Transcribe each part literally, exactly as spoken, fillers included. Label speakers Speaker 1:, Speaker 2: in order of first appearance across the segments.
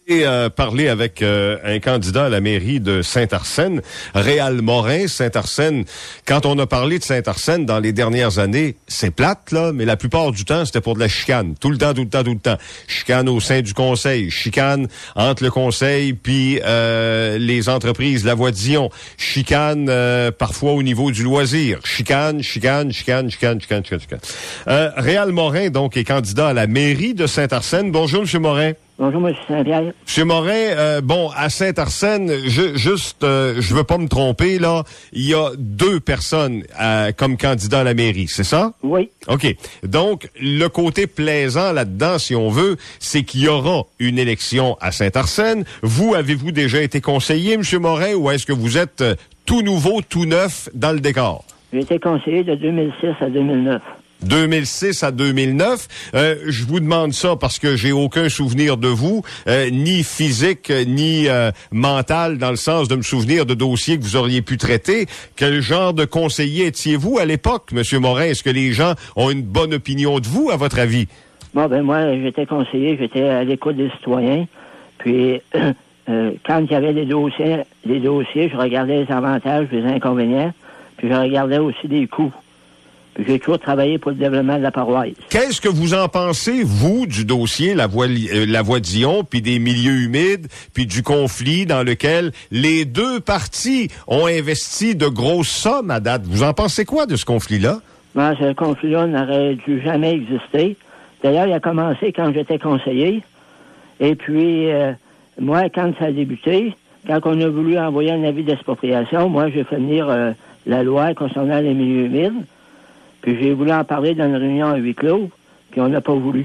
Speaker 1: Et euh, parler avec euh, un candidat à la mairie de Saint-Arsène, Réal Morin. Saint-Arsène, quand on a parlé de Saint-Arsène dans les dernières années, c'est plate, là, mais la plupart du temps, c'était pour de la chicane. Tout le temps, tout le temps, tout le temps. Chicane au sein du conseil, chicane entre le conseil puis euh, les entreprises, la Voie Dion, chicane euh, parfois au niveau du loisir, chicane, chicane, chicane, chicane, chicane, chicane, chicane. Euh, Réal Morin, donc, est candidat à la mairie de Saint-Arsène. Bonjour, M. Morin.
Speaker 2: Bonjour, M. Saint-Pierre.
Speaker 1: Monsieur Morin, euh, bon, à Saint-Arsène, je, juste, euh, je veux pas me tromper, là, il y a deux personnes euh, comme candidats à la mairie, c'est ça?
Speaker 2: Oui.
Speaker 1: OK. Donc, le côté plaisant là-dedans, si on veut, c'est qu'il y aura une élection à Saint-Arsène. Vous, avez-vous déjà été conseiller, M. Morin, ou est-ce que vous êtes euh, tout nouveau, tout neuf dans le décor?
Speaker 2: J'ai été conseiller de deux mille six à deux mille neuf.
Speaker 1: deux mille six à deux mille neuf. Euh, je vous demande ça parce que j'ai aucun souvenir de vous, euh, ni physique, ni euh, mental, dans le sens de me souvenir de dossiers que vous auriez pu traiter. Quel genre de conseiller étiez-vous à l'époque, M. Morin? Est-ce que les gens ont une bonne opinion de vous, à votre avis?
Speaker 2: Bon, ben moi, j'étais conseiller, j'étais à l'écoute des citoyens. Puis, euh, euh, quand il y avait des dossiers, des dossiers, je regardais les avantages, les inconvénients, puis je regardais aussi les coûts. J'ai toujours travaillé pour le développement de la paroisse.
Speaker 1: Qu'est-ce que vous en pensez, vous, du dossier La Voie, euh, la Voie Dion, puis des milieux humides, puis du conflit dans lequel les deux parties ont investi de grosses sommes à date? Vous en pensez quoi de ce conflit-là?
Speaker 2: Ben, ce conflit-là n'aurait dû jamais exister. D'ailleurs, il a commencé quand j'étais conseiller. Et puis, euh, moi, quand ça a débuté, quand on a voulu envoyer un avis d'expropriation, moi, j'ai fait venir euh, la loi concernant les milieux humides. Puis j'ai voulu en parler dans une réunion à huis clos, puis on n'a pas voulu.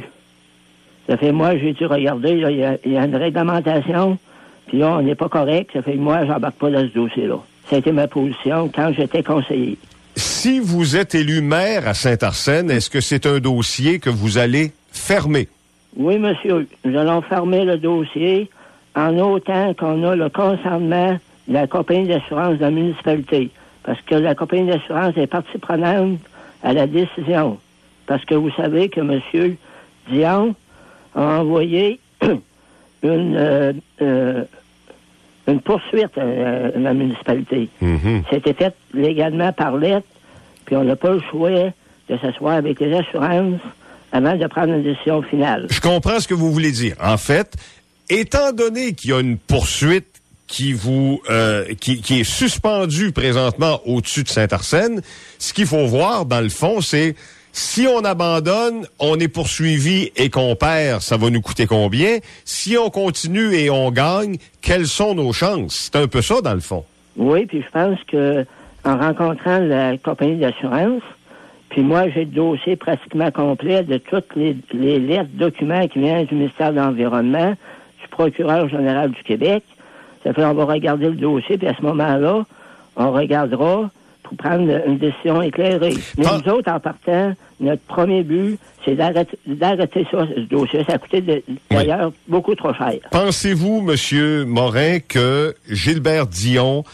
Speaker 2: Ça fait, moi, j'ai dû regarder, il y, y a une réglementation, puis là, on n'est pas correct. Ça fait que moi, j'embarque pas dans ce dossier-là. Ça a été ma position quand j'étais conseiller.
Speaker 1: Si vous êtes élu maire à Saint-Arsène, est-ce que c'est un dossier que vous allez fermer?
Speaker 2: Oui, monsieur. Nous allons fermer le dossier en autant qu'on a le consentement de la compagnie d'assurance de la municipalité. Parce que la compagnie d'assurance est partie prenante à la décision. Parce que vous savez que M. Dion a envoyé une, euh, euh, une poursuite à, à la municipalité. Mm-hmm. C'était fait légalement par lettre, puis on n'a pas le choix de s'asseoir avec les assurances avant de prendre une décision finale.
Speaker 1: Je comprends ce que vous voulez dire. En fait, étant donné qu'il y a une poursuite qui vous euh, qui, qui est suspendu présentement au-dessus de Saint-Arsène, ce qu'il faut voir, dans le fond, c'est si on abandonne, on est poursuivi et qu'on perd, ça va nous coûter combien? Si on continue et on gagne, quelles sont nos chances? C'est un peu ça, dans le fond.
Speaker 2: Oui, puis je pense que en rencontrant la compagnie d'assurance, puis moi, j'ai le dossier pratiquement complet de toutes les, les lettres, documents qui viennent du ministère de l'Environnement, du procureur général du Québec. Ça fait on va regarder le dossier, puis à ce moment-là, on regardera pour prendre une décision éclairée. Mais ah. nous autres, en partant, notre premier but, c'est d'arrêter, d'arrêter ça, ce dossier. Ça a coûté de, d'ailleurs oui. beaucoup trop cher.
Speaker 1: Pensez-vous, M. Morin, que Gilbert Dion,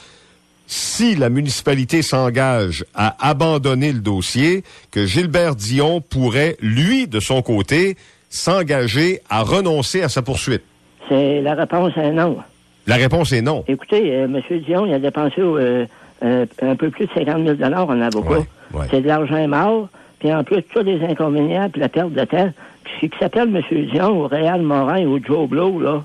Speaker 1: si la municipalité s'engage à abandonner le dossier, que Gilbert Dion pourrait, lui, de son côté, s'engager à renoncer à sa poursuite?
Speaker 2: C'est la réponse est non.
Speaker 1: La réponse est non.
Speaker 2: Écoutez, euh, M. Dion, il a dépensé euh, euh, un peu plus de cinquante mille dollars en avocat. Ouais, ouais. C'est de l'argent mort, puis en plus, tous les inconvénients, puis la perte de temps. Puis, qui s'appelle M. Dion, ou Réal Morin, ou Joe Blow, là,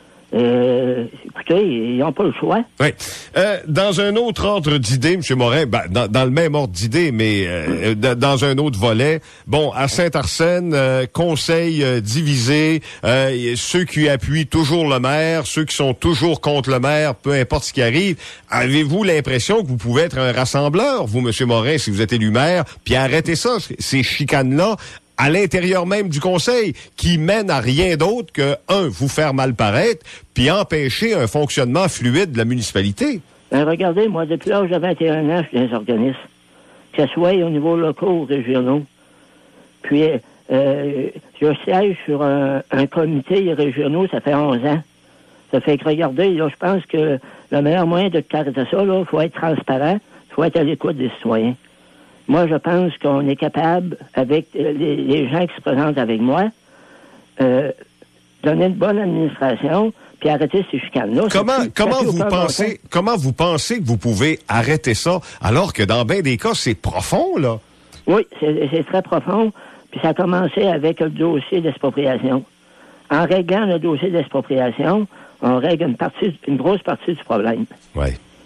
Speaker 2: euh, écoutez, ils n'ont pas le choix.
Speaker 1: Oui. Euh, dans un autre ordre d'idée, M. Morin, ben, dans, dans le même ordre d'idée, mais euh, d- dans un autre volet, bon, à Saint-Arsène, euh, conseil euh, divisé, euh, ceux qui appuient toujours le maire, ceux qui sont toujours contre le maire, peu importe ce qui arrive. Avez-vous l'impression que vous pouvez être un rassembleur, vous, M. Morin, si vous êtes élu maire, puis arrêtez ça, ces chicanes-là, à l'intérieur même du conseil, qui mène à rien d'autre que, un, vous faire mal paraître, puis empêcher un fonctionnement fluide de la municipalité?
Speaker 2: Ben, regardez, moi, depuis l'âge de vingt et un ans, je suis dans les organismes, que ce soit au niveau local ou régionaux. Puis, euh, je siège sur un, un comité régional, ça fait onze ans. Ça fait que, regardez, là, je pense que le meilleur moyen de arrêter ça, là, il faut être transparent, il faut être à l'écoute des citoyens. Moi, je pense qu'on est capable, avec les, les gens qui se présentent avec moi, euh, donner une bonne administration, puis arrêter ces chicanes-là.
Speaker 1: Comment,
Speaker 2: plus,
Speaker 1: comment vous pensez, bon comment vous pensez que vous pouvez arrêter ça, alors que dans bien des cas, c'est profond, là?
Speaker 2: Oui, c'est, c'est très profond, puis ça a commencé avec le dossier d'expropriation. En réglant le dossier d'expropriation, on règle une partie, une grosse partie du problème.
Speaker 1: Oui.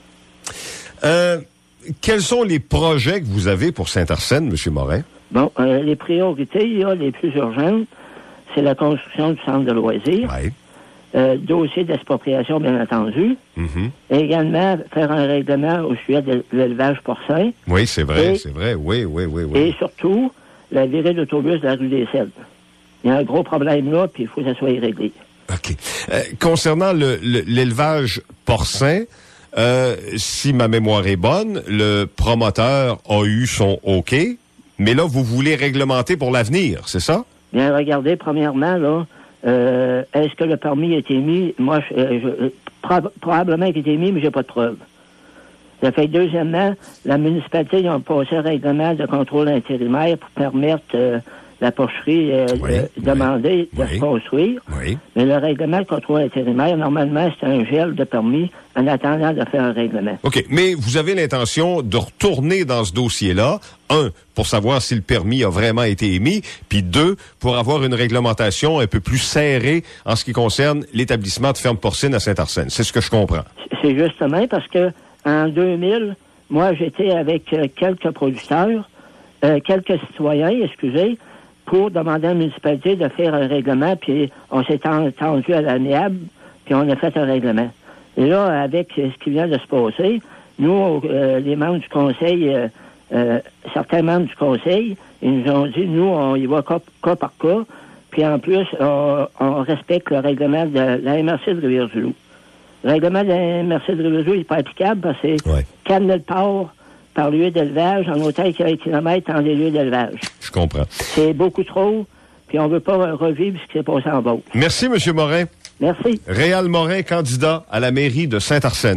Speaker 1: Euh, quels sont les projets que vous avez pour Saint-Arsène, M. Morin?
Speaker 2: Bon, euh, les priorités, là, les plus urgentes, c'est la construction du centre de loisirs.
Speaker 1: Oui.
Speaker 2: Euh, dossier d'expropriation, bien entendu.
Speaker 1: Mm-hmm.
Speaker 2: Et également, faire un règlement au sujet de l'élevage porcin.
Speaker 1: Oui, c'est vrai,
Speaker 2: et,
Speaker 1: c'est vrai. Oui, oui, oui, oui.
Speaker 2: Et surtout, la virée d'autobus de la rue des Cèdres. Il y a un gros problème là, puis il faut que ça soit réglé.
Speaker 1: OK. Euh, concernant le, le, l'élevage porcin, euh, si ma mémoire est bonne, le promoteur a eu son OK, mais là, vous voulez réglementer pour l'avenir, c'est ça?
Speaker 2: Bien, regardez, premièrement, là, euh, est-ce que le permis a été mis? Moi, je, euh, je, prob- probablement qu'il a été mis, mais j'ai pas de preuve. Ça fait deuxièmement, la municipalité, ils ont passé un règlement de contrôle intérimaire pour permettre euh, la porcherie euh,
Speaker 1: oui,
Speaker 2: euh,
Speaker 1: oui,
Speaker 2: demander
Speaker 1: oui,
Speaker 2: de se construire.
Speaker 1: Oui.
Speaker 2: Mais le règlement de contrôle intérimaire, normalement, c'est un gel de permis en attendant de faire un règlement.
Speaker 1: OK. Mais vous avez l'intention de retourner dans ce dossier-là, un, pour savoir si le permis a vraiment été émis, puis deux, pour avoir une réglementation un peu plus serrée en ce qui concerne l'établissement de ferme porcine à Saint-Arsène. C'est ce que je comprends.
Speaker 2: C'est justement parce que en deux mille, moi, j'étais avec euh, quelques producteurs, euh, quelques citoyens, excusez, pour demander à la municipalité de faire un règlement, puis on s'est entendu à l'amiable, puis on a fait un règlement. Et là, avec ce qui vient de se passer, nous, euh, les membres du conseil, euh, euh, certains membres du conseil, ils nous ont dit, nous, on y va cas, cas par cas, puis en plus, on, on respecte le règlement de la M R C de Rivière-du-Loup. Le règlement de la M R C de Rivière-du-Loup n'est pas applicable parce que c'est
Speaker 1: ouais.
Speaker 2: quatre mille parts par lieu d'élevage en autant qu'il y a un kilomètre dans les lieux d'élevage.
Speaker 1: Je comprends.
Speaker 2: C'est beaucoup trop, puis on ne veut pas revivre ce qui s'est passé en Beauce.
Speaker 1: Merci, M. Morin.
Speaker 2: Merci.
Speaker 1: Réal Morin, candidat à la mairie de Saint-Arsène.